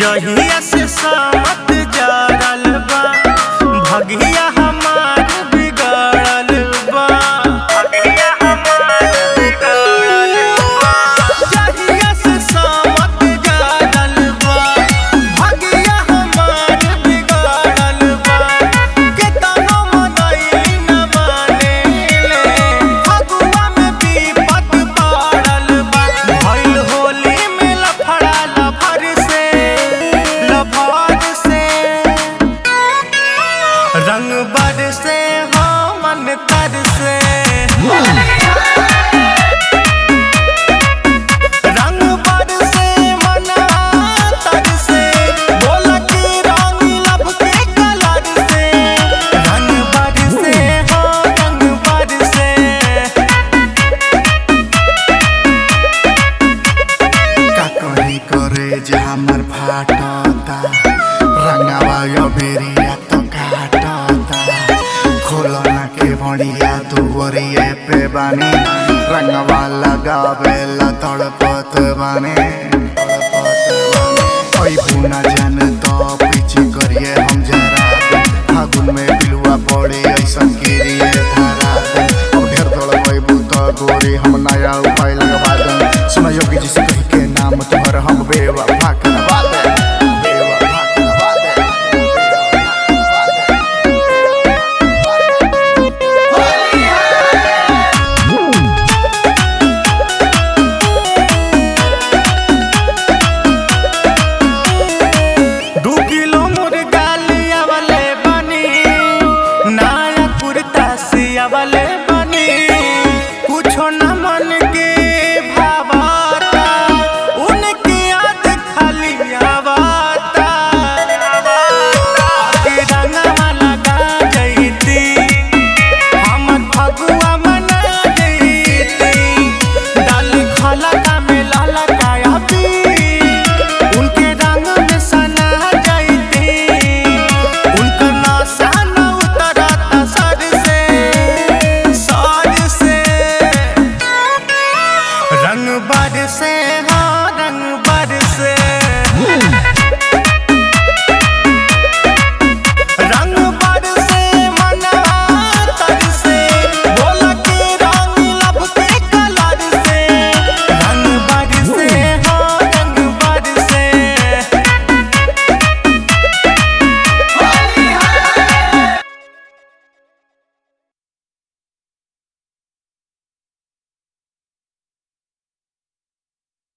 जहिया से सामत जारल बा भगिया हमार बिगड़ल बा भगिया हमार बिगड़ल बा जहिया से सामत जारल बा भगिया हमार बिगड़ल बा केतनो मनई न मानेले फगुआ में विपत पड़ल बा भइल होली में लफड़ा लफड़ से रंग बरसे हो मन तरसे रंग बरसे मन तरसे बोला कि रंग लब के कलर से रंग बरसे हो रंग बरसे का करी करे जे हमर फाटता रंगवा यो बेरिया तो काटता खोलो ना के भड़िया तू गोरिए पे बानी रंगवा लगावेला तड़पत बानी ओई बुना जान तो पीछे करिए हम जरा फागुन में बिलुआ पड़े ऐसन गिरिए धारा अब ढेर तोड़ पैबू तो गोरी हम नया उपाय लगवा दे सुना योगी जी से कही के नाम तुम्हारा हम बेवफा करवा दे वाले